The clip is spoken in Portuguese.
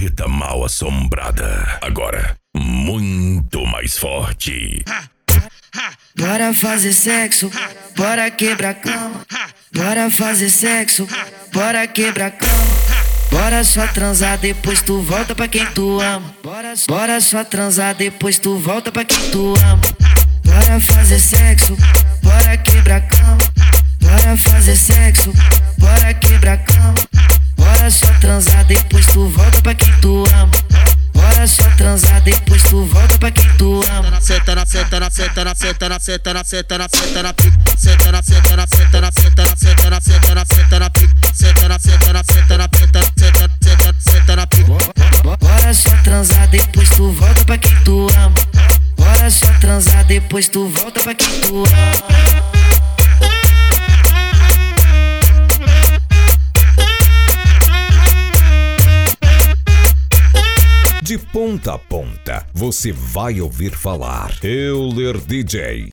marreta mal assombrada. Agora, muito mais forte. Bora fazer sexo, bora quebrar cama. Bora fazer sexo, bora quebrar cama. Bora só transar, depois tu volta pra quem tu ama. Bora só transar, depois tu volta pra quem tu ama. Bora fazer sexo, bora quebrar cama. Bora fazer sexo, bora quebrar cama. Bora só transar, depois tu volta pra quem tu ama. Bora só transar, depois tu volta pra quem tu ama. Senta na, senta na, senta na, senta na, senta na, senta na, senta na, senta na, senta na, senta na, senta na, senta na, senta na, senta na, senta na, senta na, senta na, senta na. Bora só transar, depois tu volta pra quem tu ama. Bora só transar, depois tu volta pra quem tu ama. De ponta a ponta, você vai ouvir falar Euler DJ.